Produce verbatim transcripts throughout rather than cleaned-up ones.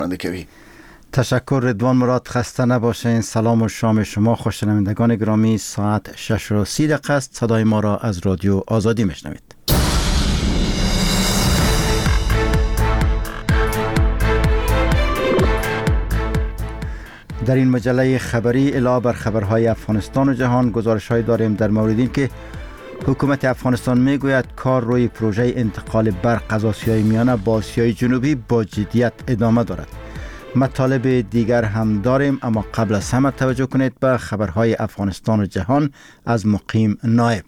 کوی. تشکر رضوان مراد، خسته نباشین. سلام و شام شما خوشنوندگان گرامی. ساعت شش و سی دقیقه است. صدای ما را از رادیو آزادی میشنوید. در این مجله خبری علاوه بر خبرهای افغانستان و جهان گزارش‌های داریم در مورد این که حکومت افغانستان میگوید کار روی پروژه انتقال برق از آسیای میانه با آسیای جنوبی با جدیت ادامه دارد. مطالب دیگر هم داریم، اما قبل از همه توجه کنید به خبرهای افغانستان و جهان از مقیم نایب.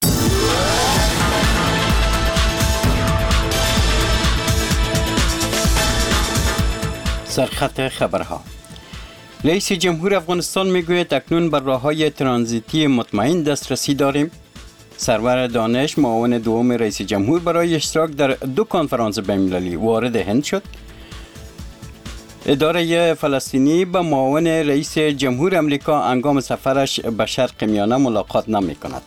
سرخط خبرها. رئیس جمهور افغانستان میگوید اکنون بر راههای ترانزیتی مطمئن دسترسی داریم. سرور دانش معاون دوم رئیس جمهور برای اشتراک در دو کنفرانس بین‌المللی وارد هند شد. اداره فلسطینی با معاون رئیس جمهور امریکا هنگام سفرش به شرق میانه ملاقات نمی کند.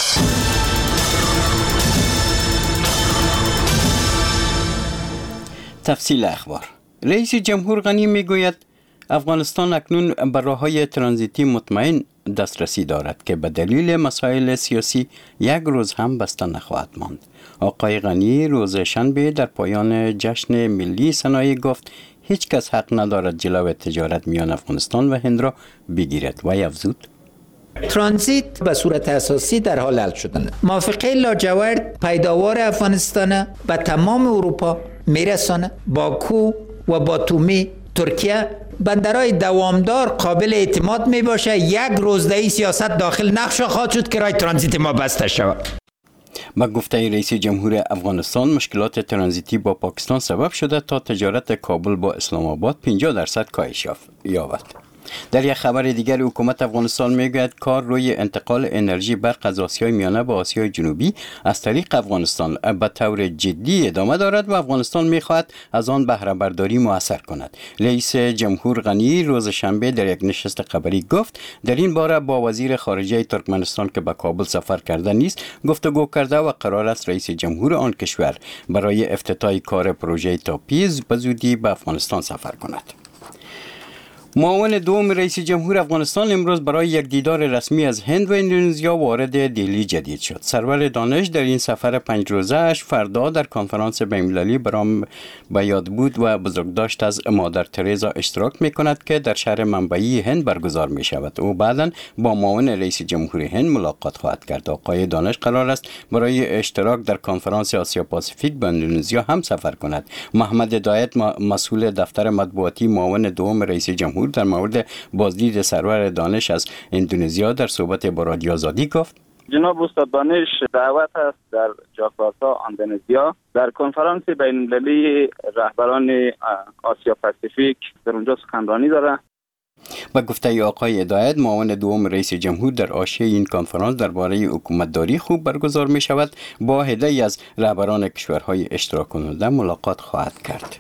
تفصیل اخبار. رئیس جمهور غنی می گوید افغانستان اکنون به راههای ترانزیتی مطمئن دسترسی دارد که به دلیل مسائل سیاسی یک روز هم بسته نخواهد ماند. آقای غنی روز شنبه در پایان جشن ملی صنایع گفت هیچ کس حق ندارد جلو تجارت میان افغانستان و هند را بگیرد و افزود ترانزیت به صورت اساسی در حال حل شدن. موافقه لاجورد پیداوار افغانستان به تمام اروپا میرسانه. باکو و باتومی ترکیه بندرهای دوامدار قابل اعتماد می باشه. یک روز در این سیاست داخل نقش خواهد شد که راه ترانزیت ما بسته شود. با گفته رئیس جمهور افغانستان مشکلات ترانزیتی با پاکستان سبب شده تا تجارت کابل با اسلام آباد پنجاه درصد کاهش یابد. در یک خبر دیگر حکومت افغانستان میگوید کار روی انتقال انرژی برق از آسیای میانه به آسیای جنوبی از طریق افغانستان به طور جدی ادامه دارد و افغانستان میخواهد از آن بهره برداری مؤثر کند. رئیس جمهور غنی روز شنبه در یک نشست خبری گفت در این باره با وزیر خارجه ترکمنستان که به کابل سفر کرده نیست گفتگو کرده و قرار است رئیس جمهور آن کشور برای افتتاح کار پروژه تاپیز به زودی به افغانستان سفر کند. معاون دوم رئیس جمهور افغانستان امروز برای یک دیدار رسمی از هند و اندونزیا وارد دهلی جدید شد. سرور دانش در این سفر پنج روزه اش فردا در کنفرانس بین‌المللی برام به یاد بود و بزرگداشت از مادر ترزا اشتراک می کند که در شهر منبعی هند برگزار می شود. او بعداً با معاون رئیس جمهور هند ملاقات خواهد کرد. آقای دانش قرار است برای اشتراک در کنفرانس آسیا پاسیفیک به اندونزیا هم سفر کند. محمد هدایت مسئول دفتر مطبوعاتی معاون دوم رئیس جمهور در مورد بازدید سرور دانش از اندونزیا در صحبت با رادیو آزادی گفت جناب استاد دانش دعوت است در جاکارتا اندونزیا در کنفرانس بین‌المللی رهبران آسیا پاسیفیک در اونجا سخنرانی داره. با گفته آقای هدایت معاون دوم رئیس جمهور در حاشیه این کنفرانس درباره حکومتداری خوب برگزار می شود با عده‌ای از رهبران کشورهای اشتراک کننده ملاقات خواهد کرد.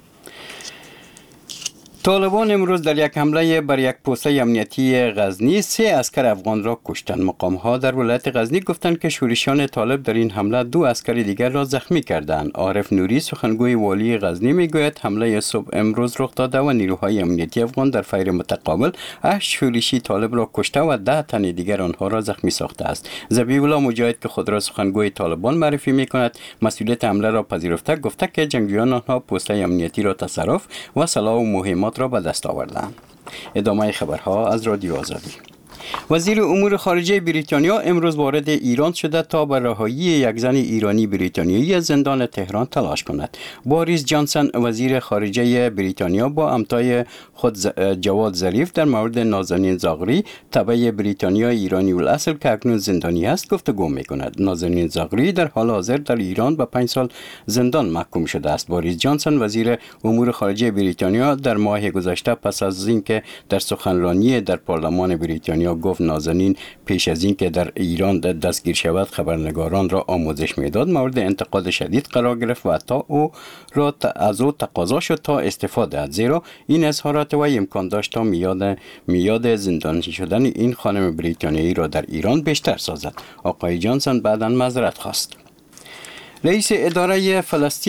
طالبان امروز در یک حمله بر یک پست امنیتی غزنی سه عسکر افغان را کشتند. مقام‌ها در ولایت غزنی گفتند که شورشیان طالب در این حمله دو عسکر دیگر را زخمی کردند. عارف نوری سخنگوی والی غزنی میگوید حمله صبح امروز رخ داده و نیروهای امنیتی افغان در فیر متقابل هشت شورشی طالب را کشته و ده تن دیگر آنها را زخمی ساخته است. ذبیح الله مجاهد که خود را سخنگوی طالبان معرفی میکند مسئولیت حمله را پذیرفته گفته که جنگجویان آنها پست امنیتی را تصرف و سلاح و مهمات را به دست آوردند. ادامه خبرها از رادیو آزادی. وزیر امور خارجه بریتانیا امروز وارد ایران شده تا به رهایی یک زن ایرانی بریتانیایی از زندان تهران تلاش کند. بوریس جانسون وزیر خارجه بریتانیا با همتای خود جواد ظریف در مورد نازنین زاغری تبع بریتانیا ایرانی الاصل که اکنون زندانی است گفتگو می‌کند. نازنین زاغری در حال حاضر در ایران به پنج سال زندان محکوم شده است. بوریس جانسون وزیر امور خارجه بریتانیا در ماه گذشته پس از اینکه در سخنرانی در پارلمان بریتانیا گفت نازنین پیش از این که در ایران دستگیر شود خبرنگاران را آموزش میداد مورد انتقاد شدید قرار گرفت و تا او را از او تقاضا شد تا استفاده از زیرا این اظهارات و امکان داشت تا میاد میاد زندانی شدن این خانم بریتانیایی را در ایران بیشتر سازد. آقای جانسون بعداً معذرت خواست. رئیس اداره فلسطین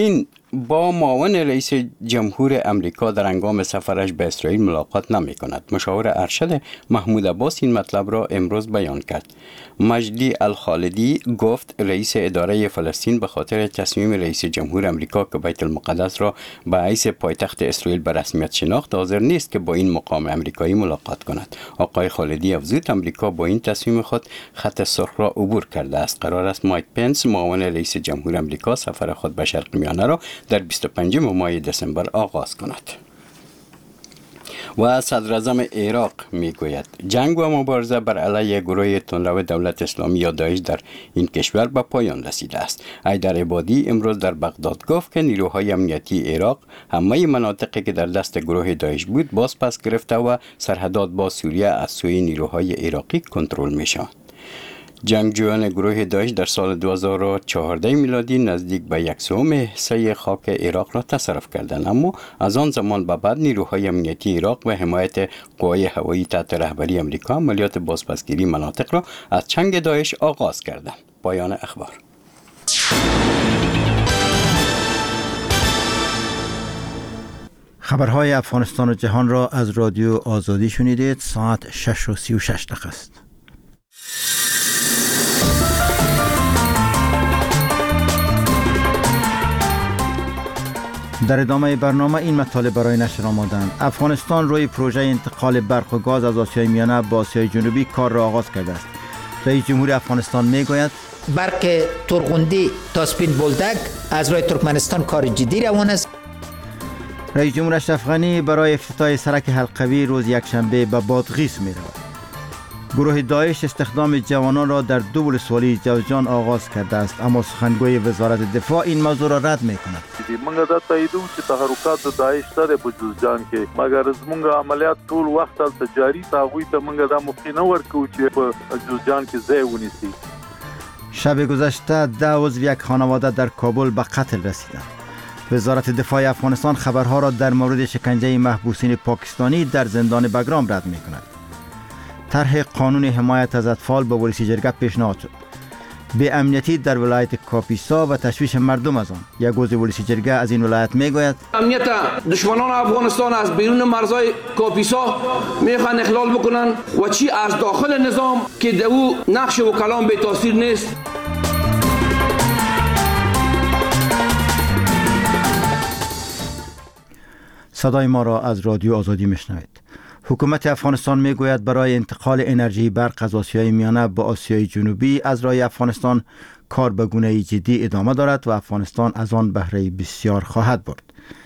با معاون رئیس جمهور امریکا در هنگام سفرش به اسرائیل ملاقات نمی کند. مشاور ارشد محمود عباس این مطلب را امروز بیان کرد. مجدی الخالدی گفت رئیس اداره فلسطین به خاطر تصمیم رئیس جمهور امریکا که بیت المقدس را به حیث پایتخت اسرائیل به رسمیت شناخت حاضر نیست که با این مقام امریکایی ملاقات کند. آقای خالدی افزود امریکا با این تصمیم خود خط سرخ را عبور کرده است. قرار است مایک پنس معاون رئیس جمهور امریکا سفر خود به شرق میانه را در بیست و پنجم ماه دسامبر آغاز کند. و صدر اعظم عراق می گوید جنگ و مبارزه بر علیه گروه تندرو دولت اسلامی یا داعش در این کشور به پایان رسیده است. حیدر عبادی امروز در بغداد گفت که نیروهای امنیتی عراق همه مناطقی که در دست گروه داعش بود باز پس گرفته و سرحدات با سوریه از سوی نیروهای عراقی کنترل می شوند. جنگجویان گروه داعش در سال دو هزار و چهارده میلادی نزدیک به یک سوم حصه خاک عراق را تصرف کردند، اما از آن زمان به بعد نیروهای امنیتی عراق و حمایت قوای هوایی تحت رهبری امریکا عملیات بازپسگیری مناطق را از چنگ داعش آغاز کردند. پایان اخبار. خبرهای افغانستان و جهان را از رادیو آزادی شنیدید. ساعت شش و سی و شش دقیقه است. در ادامه برنامه این مطالب برای نشر آمدند. افغانستان روی پروژه انتقال برق و گاز از آسیای میانه به آسیای جنوبی کار را آغاز کرده است. رئیس جمهور افغانستان میگوید برق ترغوندی تا سپین بولدک از راه ترکمنستان کار جدی روان است. رئیس جمهور اشرف غنی برای افتتاح سرک حلقوی روز یکشنبه به بادغیس می رود. گروه داعش استخدام جوانان را در دو ولسوالی جوزجان آغاز کرده است، اما سخنگوی وزارت دفاع این موضوع را رد می کند. موږ دا تاییدو چې تحرکات د داعش سره په جوزجان کې مګر زموږ عملیات ټول وخت تل جاری تاغوی ته موږ دا مخینه ورکو چې په جوزجان کې ځای ونیسي. شب گذشته ده عضو یک خانواده در کابل به قتل رسیدند. وزارت دفاع افغانستان خبرها را در مورد شکنجه محبوسین پاکستانی در زندان بگرام رد می کند. طرح قانون حمایت از اطفال به ولسی جرگه پیشنهاد شد. به امنیتی در ولایت کاپیسا و تشویش مردم از آن. یک عضو ولسی جرگه از این ولایت میگوید امنیت دشمنان افغانستان از بیرون مرزهای کاپیسا میخوان اخلال بکنن و چی از داخل نظام که دو نقش و کلام به تاثیر نیست. صدای ما را از رادیو آزادی میشنوید. حکومت افغانستان میگوید برای انتقال انرژی برق از آسیای میانه به آسیای جنوبی از راه افغانستان کار به گونه جدی ادامه دارد و افغانستان از آن بهره بسیار خواهد برد.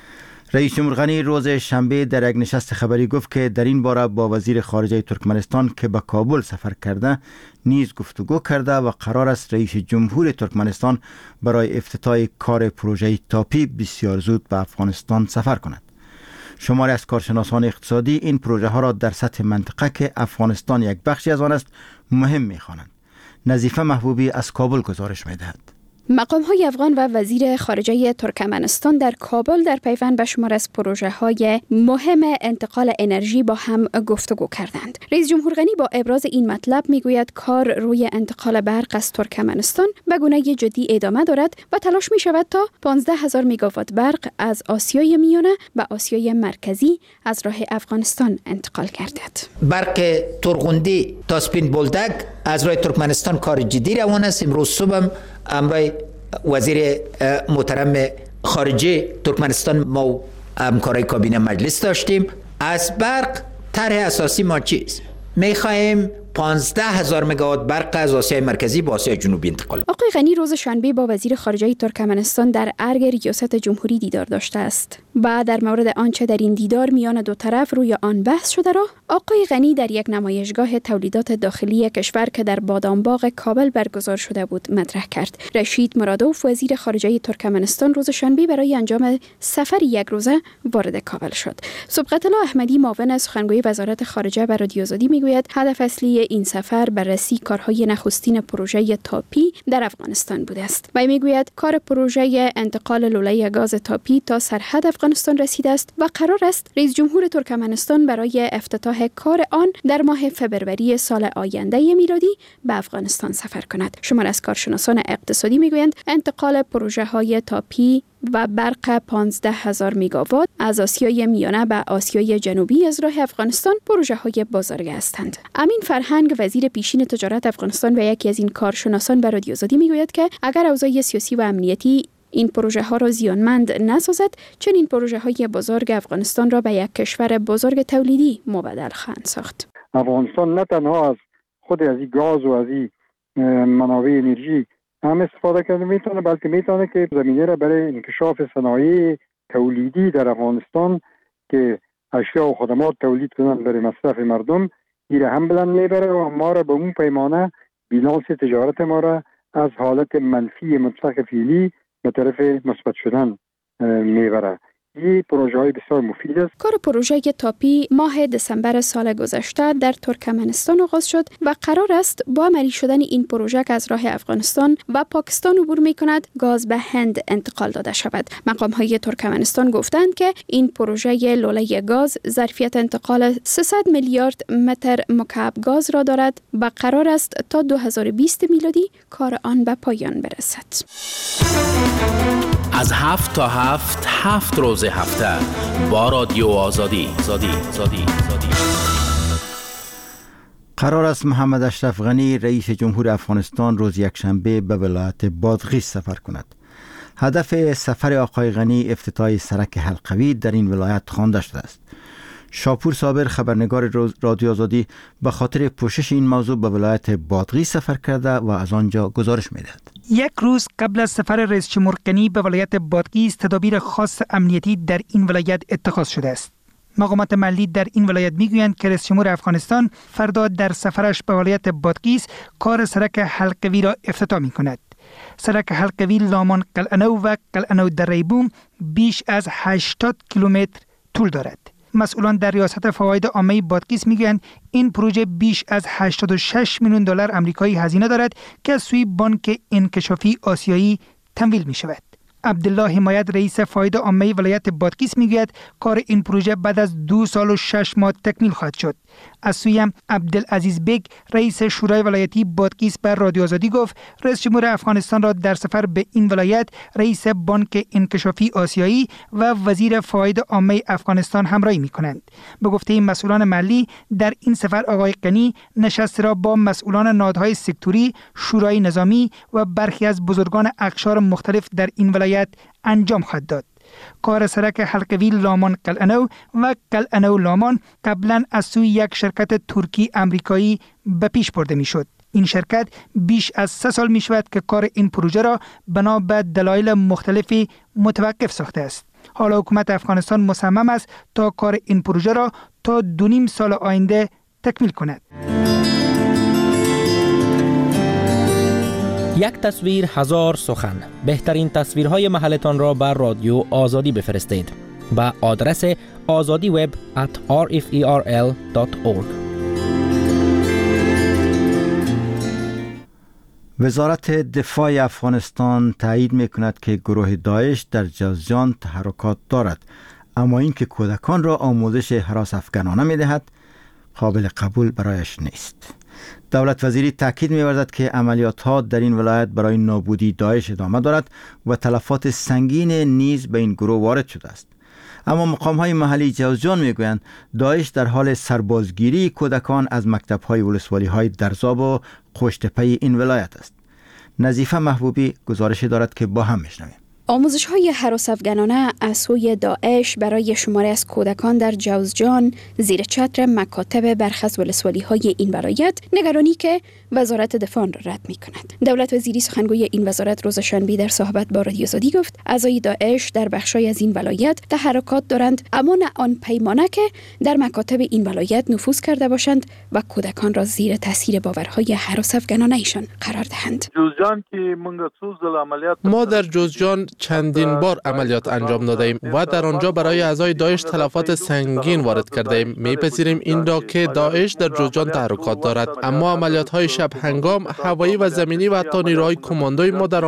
رئیس جمهور غنی روز شنبه در یک نشست خبری گفت که در این باره با وزیر خارجه ترکمنستان که به کابل سفر کرده نیز گفتگو کرده و قرار است رئیس جمهور ترکمنستان برای افتتاح کار پروژه تاپی بسیار زود به افغانستان سفر کند. شماری از کارشناسان اقتصادی این پروژه ها را در سطح منطقه که افغانستان یک بخشی از آن است مهم می‌خوانند. نظیفه محبوبی از کابل گزارش می‌دهد. مقام های افغان و وزیر خارجه ترکمنستان در کابل در پیوند به شمار از پروژه های مهم انتقال انرژی با هم گفتگو کردند. رئیس جمهور غنی با ابراز این مطلب میگوید کار روی انتقال برق از ترکمنستان به گونه جدی ادامه دارد و تلاش می شود تا پانزده هزار مگاوات برق از آسیای میانه به آسیای مرکزی از راه افغانستان انتقال گردد. برق ترغوندی تا سپین بولدک از راه ترکمنستان کار جدی روان است. امروز صبح امروز وزیر محترم خارجه ترکمنستان ما همکارای کابینه مجلس داشتیم. از برق طرح اساسی ما چیست؟ میخواهیم پانزده هزار مگاوات برق از آسیای مرکزی به آسیای جنوبی انتقال. آقای غنی روز شنبه با وزیر خارجه ترکمنستان در ارگ ریاست جمهوری دیدار داشته است. بعد در مورد آنچه در این دیدار میان دو طرف روی آن بحث شده را آقای غنی در یک نمایشگاه تولیدات داخلی کشور که در بادامباغ کابل برگزار شده بود مطرح کرد. رشید مرادوف وزیر خارجه ترکمنستان روز شنبه برای انجام سفری یک روزه وارد کابل شد. صبغت الله احمدی معاون سخنگوی وزارت خارجه به رادیو آزادی میگوید هدف اصلی این سفر بررسی کارهای نخستین پروژه تاپی در افغانستان بوده است. و میگوید کار پروژه انتقال لوله گاز تاپی تا سرحد افغانستان رسیده است و قرار است رئیس جمهور ترکمنستان برای افتتاح کار آن در ماه فوریه سال آینده میلادی به افغانستان سفر کند. شمار از کارشناسان اقتصادی میگویند انتقال پروژه های تاپی و برق پانزده هزار مگاوات از آسیای میانه به آسیای جنوبی از راه افغانستان پروژه های بازارگه هستند. امین فرهنگ وزیر پیشین تجارت افغانستان و یکی از این کارشناسان به رادیو آزادی میگوید که اگر اوضاع سیاسی و امنیتی این پروژه ها را زیانمند نسازد، چنین پروژه های بزرگ افغانستان را به یک کشور بزرگ تولیدی مبدل خواهند ساخت. افغانستان نه تنها از خود از این گاز و از این منابع انرژی هم استفاده کرده میتونه، بلکه میتونه که زمینه را برای انکشاف صنایع تولیدی در افغانستان که اشیا و خدمات تولید کنند برای مصرف مردم ایره هم بلند میبره و ما را به اون پیمانه بیلانس تجارت ما را از حالت منفی مطلق فعلی به طرف مثبت شدن میبره. این پروژه های بسیار مفید است. کار پروژه تاپی ماه دسامبر سال گذشته در ترکمنستان آغاز شد و قرار است با عملی شدن این پروژه که از راه افغانستان و پاکستان عبور می کند گاز به هند انتقال داده شود. مقام های ترکمنستان گفتند که این پروژه لوله گاز ظرفیت انتقال سیصد میلیارد متر مکعب گاز را دارد و قرار است تا دو هزار و بیست میلادی کار آن به پایان برسد. از هفت تا هفت هفت روز هفته با رادیو آزادی زادی زادی زادی. قرار است محمد اشرف غنی رئیس جمهور افغانستان روز یکشنبه به ولایت بادغیس سفر کند. هدف سفر آقای غنی افتتاح سرک حلقوی در این ولایت خوانده شده است. شاپور صابر خبرنگار رادیو آزادی به خاطر پوشش این موضوع به ولایت بادغیس سفر کرده و از آنجا گزارش می‌دهد. یک روز قبل از سفر رئیس جمهور غنی به ولایت بادغیس تدابیر خاص امنیتی در این ولایت اتخاذ شده است. مقامات محلی در این ولایت میگویند که رئیس جمهور افغانستان فردا در سفرش به ولایت بادغیس کار سرک حلقوی را افتتاح می‌کند. سرک حلقوی لامان قلعه‌نو و قلعه‌نو دره بوم بیش از هشتاد کیلومتر طول دارد. مسئولان در ریاست فواید عامه بادغیس میگویند این پروژه بیش از هشتاد و شش میلیون دلار آمریکایی هزینه دارد که از سوی بانک انکشافی آسیایی تمویل می شود. عبدالله حمایت رئیس فواید عامه ولایت بادغیس میگوید کار این پروژه بعد از دو سال و شش ماه تکمیل خواهد شد. از سوی عبدالعزیز بیگ رئیس شورای ولایتی بادغیس بر رادیو آزادی گفت رئیس جمهور افغانستان را در سفر به این ولایت رئیس بانک انکشافی آسیایی و وزیر فواید عامه افغانستان همراهی می‌کنند. به گفته مسئولان محلی در این سفر آقای غنی نشست را با مسئولان نهادهای سکتوری، شورای نظامی و برخی از بزرگان اقشار مختلف در این ولایت انجام خواهد داد. کار سرک حلقوی لامان قلعه‌نو و قلعه‌نو لامان قبلا از سوی یک شرکت ترکی امریکایی به پیش برده می شد. این شرکت بیش از سه سال می شود که کار این پروژه را بنا به دلایل مختلفی متوقف ساخته است. حالا حکومت افغانستان مصمم است تا کار این پروژه را تا دو نیم سال آینده تکمیل کند. یک تصویر هزار سخن. بهترین تصویرهای محلتان را بر رادیو آزادی بفرستید با آدرس azadiweb at rferl dot org. وزارت دفاع افغانستان تایید میکند که گروه داعش در جوزجان تحرکات دارد، اما اینکه کودکان را آموزش هراس افغانانه میدهد قابل قبول برایش نیست. دولت وزیری تاکید می‌ورزد که عملیات ها در این ولایت برای نابودی داعش ادامه دارد و تلفات سنگین نیز به این گروه وارد شده است. اما مقام‌های محلی جوزجان می‌گویند داعش در حال سربازگیری کودکان از مکتب‌های ولسوالی‌های درزاب و قوشتپه این ولایت است. نظیفه محبوبی گزارشی دارد که با هم می‌شنویم. آموزش های هراس افغانانه از سوی داعش برای شماری از کودکان در جوزجان زیر چتر مکاتب برخی از ولسوالی های این ولایت نگرانی که وزارت دفاع را رد می کند. دولت وزیری سخنگوی این وزارت روز شنبه در صحبت با رادیو آزادی گفت اعضای داعش در بخشای از این ولایت تحرکات دارند، اما نه آن پیمانه که در مکاتب این ولایت نفوذ کرده باشند و کودکان را زیر تاثیر باورهای هراس افغانانه ایشان قرار دهند. جوزجان که ما در جوزجان چندین بار عملیات انجام داده ایم و در آنجا برای اعضای داعش تلفات سنگین وارد کرده ایم. میپذیریم این را که داعش در جوزجان تحرکات دارد، اما عملیات های شب هنگام، هوایی و زمینی و حتی نیروهای کماندوی ما در آنجا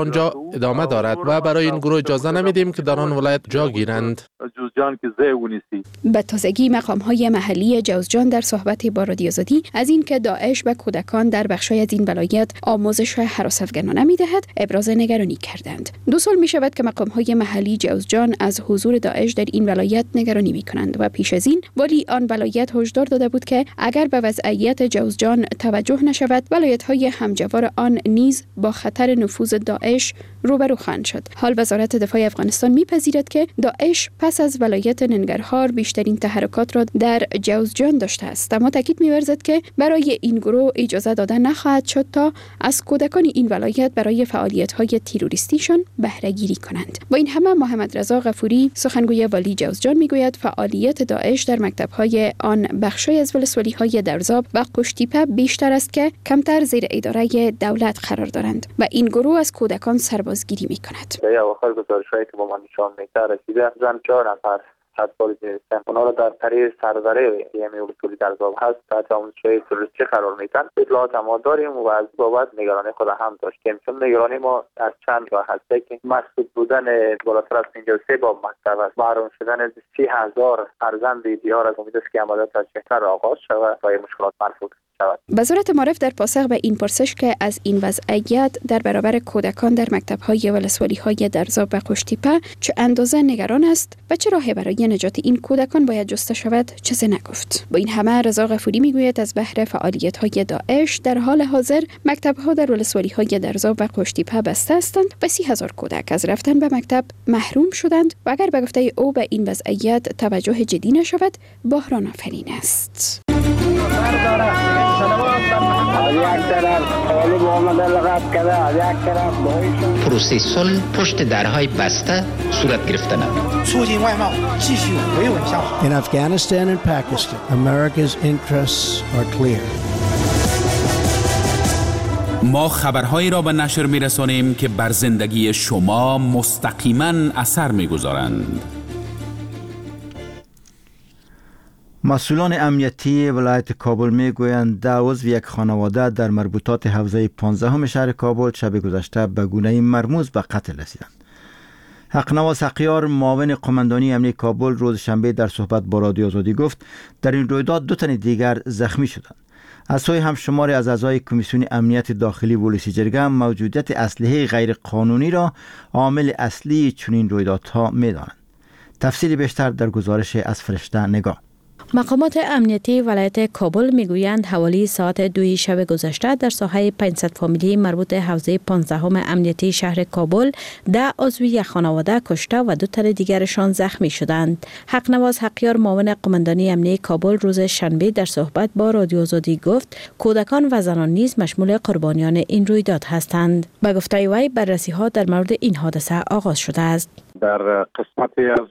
ادامه دارد و برای این گروه اجازه نمیدیم که در آن ولایت جا گیرند. جوزجان که ځای ونیسي. به تازگی مقام‌های محلی جوزجان در صحبت با رادیو آزادی از اینکه داعش به کودکان در بخش‌های از این ولایت آموزش هراس افغانانه می‌دهد ابراز نگرانی کردند. دو سال می‌شود که مقام‌های محلی جوزجان از حضور داعش در این ولایت نگرانی می‌کنند و پیش از این ولی آن ولایت هشدار داده بود که اگر به وضعیت جوزجان توجه نشود ولایت‌های همجوار آن نیز با خطر نفوذ داعش روبرو خواهند شد. حال وزارت دفاع افغانستان می‌پذیرد که داعش پس از ولایت ننگرهار بیشترین تحرکات را در جوزجان داشته است، اما تاکید می‌ورزد که برای این گروه اجازه داده نخواهد شد تا از کودکان این ولایت برای فعالیت‌های تروریستیشان بهره گیری کنند. با این همه محمد رضا غفوری سخنگوی والی جوزجان میگوید فعالیت داعش در مکتب‌های آن بخشی از ولسوالی‌های درزاب و قشتیپه بیشتر است که کمتر زیر اداره دولت قرار دارند و این گروه از کودکان سربازگیری می‌کند. در اواخر گزارش‌هایی که با ما نشان می‌دهد رسیده زن چهار نفر حدبال جنسیت اونا را در طریق سرزره یمی ولسوالی درزاب هست تحت آموزش‌های تروریستی قرار میدن. اطلاعات ما داریم و از بابت نگرانی خود هم داشتیم، چون نگرانی ما از چند جا هست که مسدود بودن بالاتر از پنجاه و سه باب مکتب است، محروم شدن سی هزار فرزند دیار از امید است که عملیات از بهتر آغاز شود و مشکلات مرفوع وزارت معارف در پاسخ به این پرسش که از این وضعیت در برابر کودکان در مکتب‌های ولسوالی‌های درزاب و قشتیپه چه اندازه نگران است و چه راهی برای نجات این کودکان باید جسته شود چیزی نگفت. با این همه رضا غفوری میگوید از بهر فعالیت‌های داعش در حال حاضر مکتب‌ها در ولسوالی‌های درزاب و قشتیپه بسته هستند و سی هزار کودک از رفتن به مکتب محروم شدند و اگر به گفته او به این وضعیت توجه جدی نشود بحران آفرین است. پروسه صلح پشت درهای بسته صورت گرفته نمید. In Afghanistan and Pakistan, America's interests are clear. ما خبرهایی را به نشر می‌رسانیم که بر زندگی شما مستقیما اثر می‌گذارند. مسئولان امنیتی ولایت کابل میگویند ده عضو یک خانواده در مربوطات حوزه پانزدهم شهر کابل شب گذشته به گونه‌ای مرموز به قتل رسیدند. حقنواس حقیار معاون قماندانی امنیتی کابل روز شنبه در صحبت با رادیو آزادی گفت در این رویداد دو تن دیگر زخمی شدند. از سوی هم شماری از اعضای کمیسیون امنیت داخلی ولسی جرگه موجودیت اسلحه غیر قانونی را عامل اصلی چنین رویدادها می‌دانند. تفصیل بیشتر در گزارش از فرشته نگاه. مقامات امنیتی ولایت کابل میگویند حوالی ساعت دوی شب گذشته در ساحه پانصد فامیلی مربوط حوزه پانزدهم امنیتی شهر کابل ده عضو یک خانواده کشته و دو تن دیگرشان زخمی شدند. حقنواس حقیار معاون قماندانی امنیتی کابل روز شنبه در صحبت با رادیو آزادی گفت کودکان و زنان نیز مشمول قربانیان این رویداد هستند. به گفته وی بررسی ها در مورد این حادثه آغاز شده است. در قسمتی از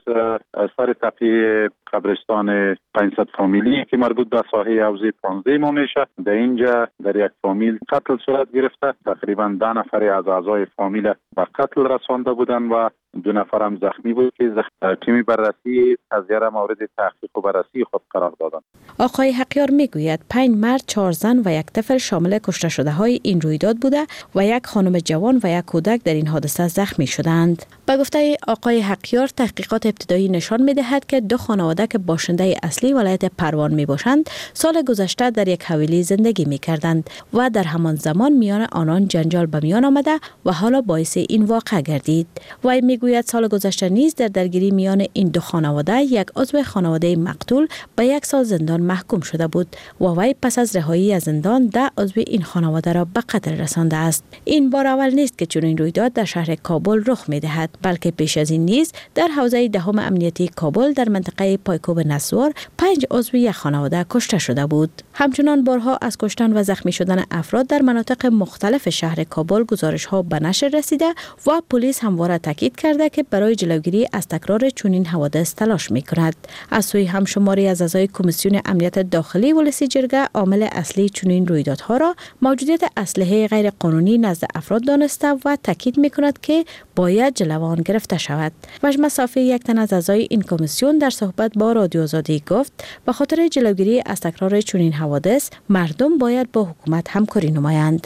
سر تپه قبرستان پانصد فامیلی که مربوط به ساحه حوزه پانزده ما میشه، در اینجا در یک فامیل قتل صورت گرفته. تقریبا ده نفر از اعضای فامیل به قتل رسانده بودن و دو نفر هم زخمی بود که تیم بررسی قضیه را مورد تحقیق و بررسی خود قرار دادن. آقای حقیار میگوید پنج مرد، چهار زن و یک طفل شامل کشته شده های این رویداد بوده و یک خانم جوان و یک کودک در این حادثه زخمی شدند. به گفته آقای حقیار تحقیقات ابتدایی نشان می‌دهد که دو خانواده که باشنده اصلی ولایت پروان میباشند سال گذشته در یک حویلی زندگی میکردند و در همان زمان میان آنان جنجال به میان آمده و حالا باعث این واقعه گردید. وی میگوید سال گذشته نیز در درگیری میان این دو خانواده یک عضو خانواده مقتول به یک سال زندان محکوم شده بود و وی پس از رهایی از زندان ده عضو این خانواده را به قتل رسانده است. این بار اول نیست که چنین رویداد در شهر کابل رخ میدهد، بلکه پیش از این نیز در حوزه دهم امنیتی کابل در منطقه پایکوب نسوار پنج عضو یک خانواده کشته شده بود. همچنان بارها از کشتن و زخمی شدن افراد در مناطق مختلف شهر کابل گزارش ها به نشر رسیده و پلیس همواره تاکید کرده که برای جلوگیری از تکرار چنین حوادث تلاش می‌کند. از سوی هم شماری از اعضای کمیسیون امنیت داخلی ولسی جرگه عامل اصلی چنین رویدادها را موجودیت اسلحه غیر قانونی نزد افراد دانسته و تاکید می‌کند که باید جلو آن گرفته شود. مجمع صافی یک تن از اعضای این کمیسیون در صحبت با رادیو آزادی گفت به خاطر جلوگیری از تکرار چنین حوادث مردم باید با حکومت همکاری نمایند.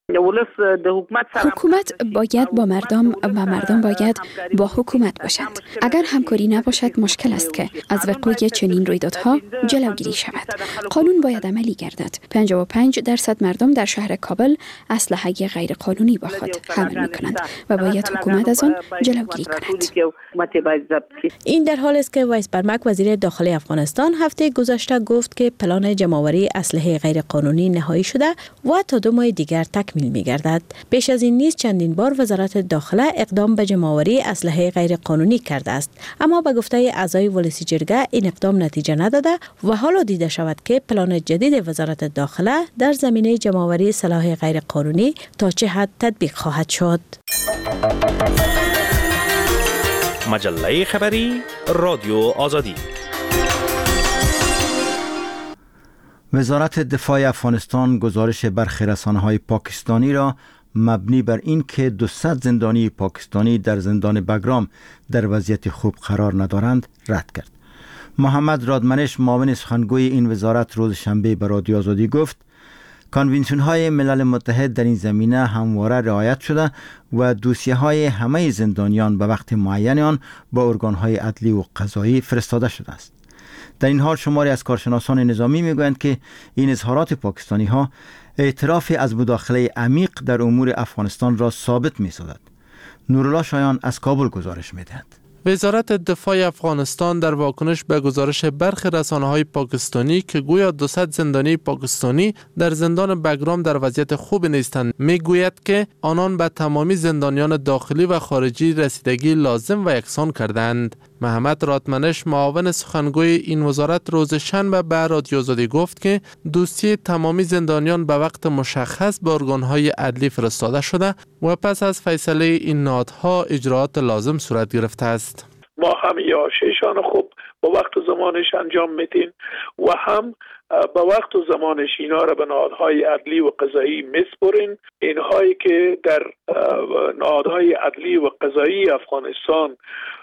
حکومت باید با مردم و مردم باید با حکومت باشند. اگر همکاری نباشد مشکل است که از وقوع چنین رویدادها جلوگیری شود. قانون باید عملی گردد. پنجاه و پنج درصد مردم در شهر کابل اسلحه غیر قانونی با خود حمل می‌کنند و باید حکومت از آن جلوگیری کند. این در حال است که ویس برمک وزیر داخلی افغانستان هفته گذشته گفت که پلان جمع‌آوری اسلحه غیر قانونی نهایی شده و تا دو ماه دیگر تکمیل می‌گردد. پیش از این نیز چندین بار وزارت داخله اقدام به جمع‌آوری اسلحه غیر قانونی کرده است، اما به گفته اعضای ولسی جرگه این اقدام نتیجه نداده و حالا دیده شود که پلان جدید وزارت داخله در زمینه جمع‌آوری سلاح غیر قانونی تا چه حد تطبیق خواهد شد. مجله خبری رادیو آزادی. وزارت دفاع افغانستان گزارش برخی رسانه‌های پاکستانی را مبنی بر این که دویست زندانی پاکستانی در زندان بگرام در وضعیت خوب قرار ندارند رد کرد. محمد رادمنش معاون سخنگوی این وزارت روز شنبه به رادیو آزادی گفت کانونسیون های ملل متحد در این زمینه همواره رعایت شده و دوسیه های همه زندانیان به وقت معین آن با ارگان های عدلی و قضایی فرستاده شده است. در این حال شماری از کارشناسان نظامی میگویند که این اظهارات پاکستانی ها اعتراف از مداخله عمیق در امور افغانستان را ثابت می سازد. نورالله شایان از کابل گزارش می دهد. وزارت دفاع افغانستان در واکنش به گزارش برخی رسانه‌های پاکستانی که گویا دویست زندانی پاکستانی در زندان بگرام در وضعیت خوب نیستند میگوید که آنان به تمامی زندانیان داخلی و خارجی رسیدگی لازم و یکسان کردند. محمد رادمنش معاون سخنگوی این وزارت روز شنبه به رادیو آزادی گفت که دوسیه تمامی زندانیان به وقت مشخص به ارگان‌های عدلی فرستاده شده و پس از فیصله این نهادها اجراات لازم صورت گرفته است. ما هم یا شیشان خوب با وقت و زمانش انجام میدیم و هم با وقت و زمانش اینا را به نهادهای عدلی و قضایی میسپرین. اینهایی که در نهادهای عدلی و قضایی افغانستان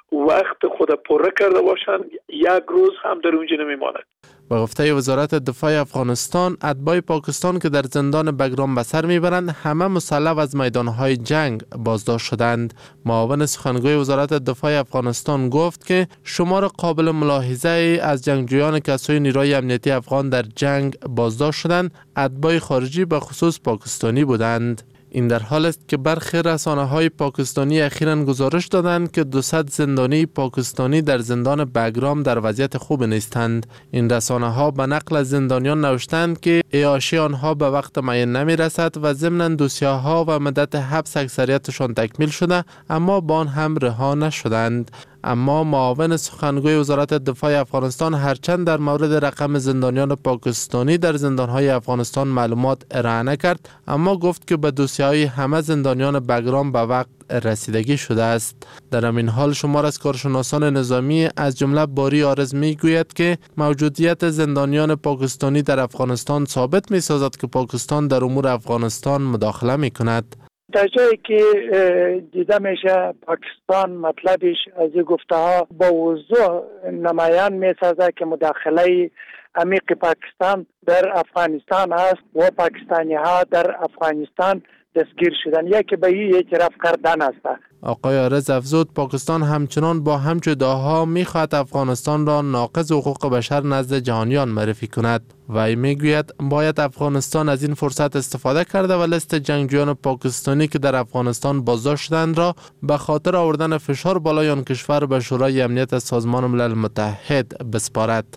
وقت خود پره کرده باشند یک روز هم در اونجا نمیماند. به گفته وزارت دفاع افغانستان اتباع پاکستان که در زندان بگرام به سر میبرند همه مسلح از میدانهای جنگ بازداشت شدند. معاون سخنگوی وزارت دفاع افغانستان گفت که شمار قابل ملاحظه از جنگجویان که از سوی نیروی امنیتی افغان در جنگ بازداشت شدند اتباع خارجی به خصوص پاکستانی بودند. این در حال است که برخی رسانه‌های پاکستانی اخیراً گزارش دادند که دویست زندانی پاکستانی در زندان بگرام در وضعیت خوب نیستند. این رسانه‌ها به نقل از زندانیان نوشتند که اعاشه آنها به وقت معین نمی‌رسد و ضمناً دوسیه‌ها و مدت حبس اکثریتشان تکمیل شده اما با آن هم رها نشدند. اما معاون سخنگوی وزارت دفاع افغانستان هرچند در مورد رقم زندانیان پاکستانی در زندانهای افغانستان معلومات ارائه نکرد اما گفت که به دوسیه‌های همه زندانیان بگرام به وقت رسیدگی شده است. در همین حال شمار از کارشناسان نظامی از جمله باری آرز میگوید که موجودیت زندانیان پاکستانی در افغانستان ثابت می‌سازد که پاکستان در امور افغانستان مداخله می‌کند. در جایی که دیده میشه پاکستان مطلبش از این گفته ها با وضوح نمایان میسازه که مداخله عمیق پاکستان در افغانستان است و پاکستانی ها در افغانستان دستگیر شدن یکی به این اعتراف کردن است. آقای آرز افزود پاکستان همچنان با همچو ادعاها میخواهد افغانستان را ناقض حقوق بشر نزد جهانیان معرفی کند. وی میگوید باید افغانستان از این فرصت استفاده کرده و لیست جنگجویان پاکستانی که در افغانستان بازداشت شدند را به خاطر آوردن فشار بالای آن کشور به شورای امنیت سازمان ملل متحد بسپارد.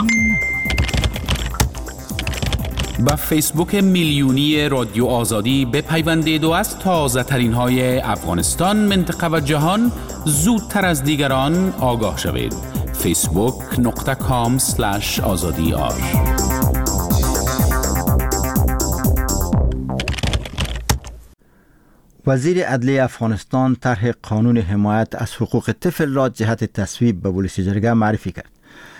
با فیسبوک میلیونی رادیو آزادی بپیوندید و از تازه ترین های افغانستان، منطقه و جهان زودتر از دیگران آگاه شوید. فیسبوک نقطه کام سلش آزادی آر. وزیر عدلیه افغانستان طرح قانون حمایت از حقوق طفل را جهت تصویب به ولسی جرگه معرفی کرد.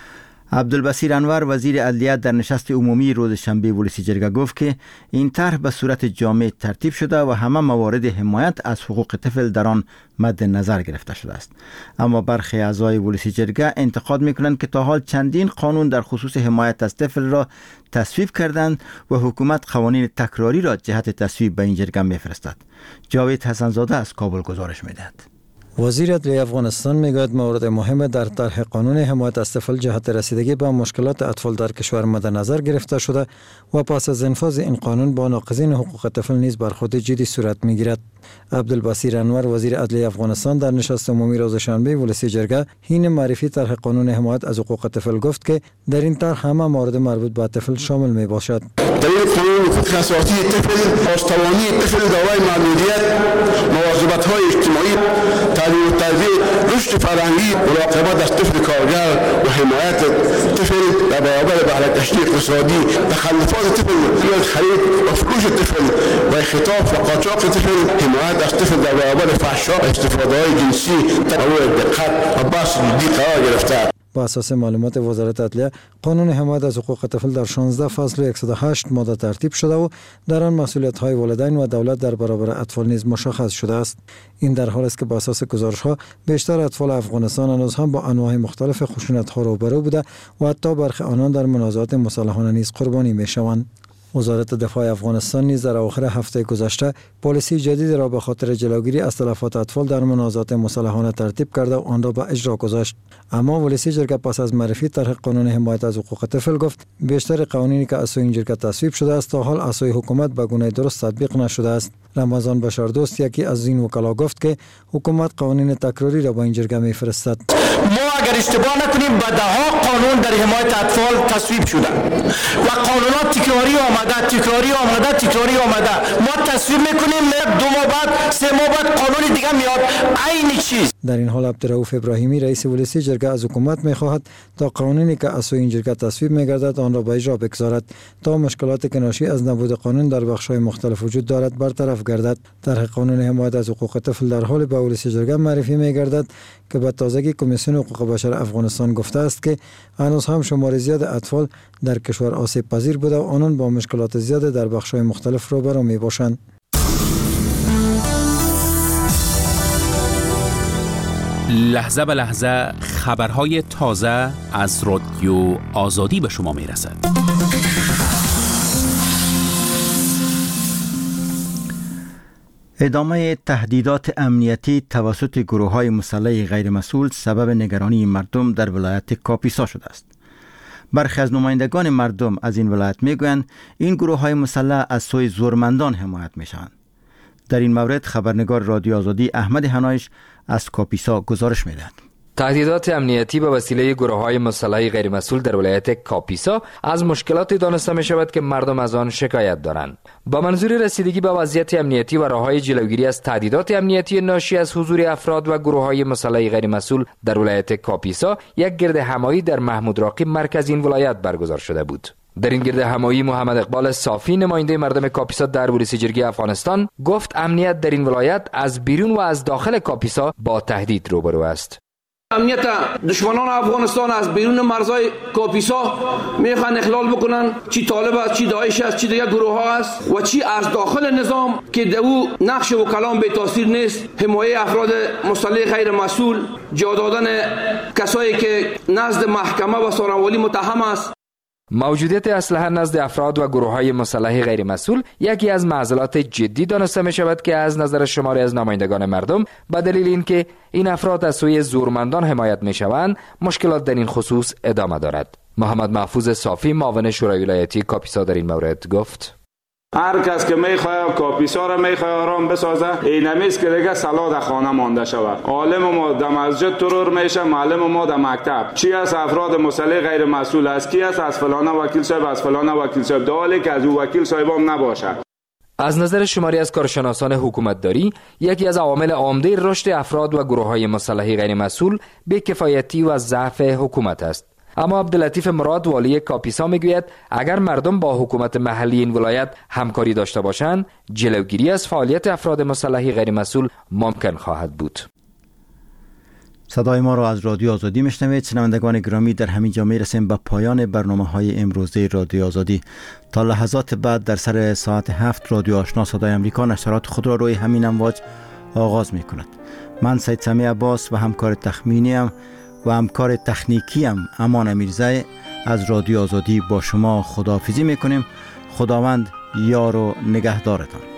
عبدالبصیر انور وزیر عدلیه در نشست عمومی روز شنبه ولسی جرگه گفت که این طرح به صورت جامع ترتیب شده و همه موارد حمایت از حقوق طفل در آن مد نظر گرفته شده است. اما برخی اعضای ولسی جرگه انتقاد میکنند که تا حال چندین قانون در خصوص حمایت از طفل را تصویب کردند و حکومت قوانین تکراری را جهت تصویب به این جرگه میفرستد. جاوید حسنزاده از کابل گزارش میدهد. وزیر عدلیه افغانستان میگوید موارد مهم در طرح قانون حمایت از طفل جهت رسیدگی به مشکلات اطفال در کشور مد نظر گرفته شده و پس از انفاذ این قانون با ناقضین حقوق طفل نیز برخورد جدی صورت میگیرد. عبدالبصیر انور وزیر عدلیه افغانستان در نشست عمومی روز شنبه ولسی جرگه حین معرفی طرح قانون حمایت از حقوق طفل گفت که در این طرح همه موارد مربوط به طفل شامل می باشد. در این قانون حقوق اساسی طفل، پاسدارانی طفل، دعوای معلولیت، مواظبت‌های اجتماعی، تعلیم و تربیت، رشد فرهنگی، مراقبت از طفل کارگر و حمایت طفل در برابر بهره‌کشی اقتصادی، تخلفات طفل، خرید و فروش طفل و اختطاف و قاچاق طفل، حمایت از طفل در برابر فحشا، استفاده‌های جنسی، تنوع دقت و بحث جدی قرار گرفته. با اساس معلومات وزارت عدلیه قانون حمایت از حقوق طفل در شانزده فصل صد و هشت ماده ترتیب شده و در آن مسئولیت‌های والدین و دولت در برابر اطفال نیز مشخص شده است. این در حالی است که با اساس گزارش‌ها بیشتر اطفال افغانستان هنوز هم با انواع مختلف خشونت‌ها روبرو بوده و حتی برخی آنان در منازعات مسلحانه نیز قربانی می‌شوند. وزارت دفاع افغانستان نیز در اواخر هفته گذشته پالیسی جدید را به خاطر جلوگیری از تلفات اطفال در منازعات مسلحانه ترتیب کرده و آن را به اجرا گذاشت. اما ولسی جرگه پس از معرفی طرح قانون حمایت از حقوق طفل گفت بیشتر قوانینی که از سوی این جرگه تصویب شده است تا حال از سوی حکومت به گونه درست تطبیق نشده است. رمضان بشاردوست یکی از این وکلا گفت که حکومت قوانین تکراری را به این جرگه میفرستد. ما اگر اشتباه نکنیم به دهها قانون در حمایت اطفال تصویب شده و قانونات تکراری آمده تکراری آمده تکراری آمده ما تصویب میکنیم دو ماه بعد سه ماه بعد قانون دیگه میاد عین چیز. در این حال عبدالرؤوف ابراهیمی رئیس ولسی جرگه از حکومت میخواهد تا قانونی که از سوی این جرگه تصویب میگردد آن را به اجرا بگذارد تا مشکلاتی که ناشی از نبود قانون در بخش‌های مختلف وجود دارد برطرف گردد. طرح قانون حمایت از حقوق طفل در حال به ولسی جرگه معرفی میگردد که به تازگی کمیسیون حقوق بشر افغانستان گفته است که هنوز هم شمار زیاد اطفال در کشور آسیب پذیر بوده و آنان با مشکلات زیاد در بخش‌های مختلف روبرو میباشند. لحظه به لحظه خبرهای تازه از رادیو آزادی به شما میرسد. ادامه تهدیدات امنیتی توسط گروه‌های مسلح غیرمسئول سبب نگرانی مردم در ولایت کاپیسا شده است. برخی از نمایندگان مردم از این ولایت میگویند این گروه‌های مسلح از سوی زورمندان حمایت میشوند. در این مورد خبرنگار رادیو آزادی احمد حنایش از کاپیسا گزارش میدهد. تهدیدات امنیتی به وسیله گروه‌های مسلح غیرمسئول در ولایت کاپیسا از مشکلاتی دانسته می شود که مردم از آن شکایت دارند. با منظور رسیدگی به وضعیت امنیتی و راه‌های جلوگیری از تهدیدات امنیتی ناشی از حضور افراد و گروه‌های مسلح غیرمسئول در ولایت کاپیسا یک گرد همایی در محمود راقی مرکز این ولایت برگزار شده بود. در این گرد همایی محمد اقبال صافی نماینده مردم کاپیسا در ولسی جرگه افغانستان گفت امنیت در این ولایت از بیرون و از داخل کاپیسا با تهدید روبرو است. امنیت دشمنان افغانستان از بیرون مرزهای کاپیسا میخوان اخلال بکنن، چی طالب است، چی داعش است، چی دیگر گروه ها است و چی از داخل نظام که دو نقش و کلام به تاثیر نیست، حمایه افراد مسلح غیر مسئول، جا دادن کسایی که نزد محکمه و سارنوالی متهم است. موجودیت اسلحه نزد افراد و گروه‌های مسلح غیر مسئول یکی از معضلات جدی دانسته می شود که از نظر شماری از نمایندگان مردم به دلیل اینکه این افراد از سوی زورمندان حمایت می شوند مشکلات در این خصوص ادامه دارد. محمد محفوظ صافی معاون شورای ولایتی کاپیسا در این مورد گفت: هر کس که میخواد کاپیسا را میخواد آرام بسازه، اینمیست که دیگه صلاح در خانه مانده شود. عالم ما در مسجد ترور میشه، معلم ما در مکتب. چی از افراد مسلح غیر مسئول است، کی است از فلانه وکیل صاحب، از فلانه وکیل صاحب، دالی که از او وکیل صاحب هم نباشد. از نظر شماری از کارشناسان حکومتداری یکی از عوامل عامده رشد افراد و گروه‌های مسلح غیر مسئول بی‌کفایتی و ضعف حکومت است. اما عبداللطیف مراد والی کاپیسا میگوید اگر مردم با حکومت محلی این ولایت همکاری داشته باشند جلوگیری از فعالیت افراد مسلح غیر مسئول ممکن خواهد بود. صدای ما را از رادیو آزادی میشنوید. شنوندگان گرامی، در همین جا میرسیم به پایان برنامه های امروزه رادیو آزادی. تا لحظات بعد در سر ساعت هفت رادیو آشنا صدای امریکا نشرات خود را روی همین امواج آغاز می کند. من سید سمی عباس و همکار تخمینیم و همکار تکنیکیم امان امیرزی از رادیو آزادی با شما خداحافظی میکنیم. خداوند یار و نگهدارتان.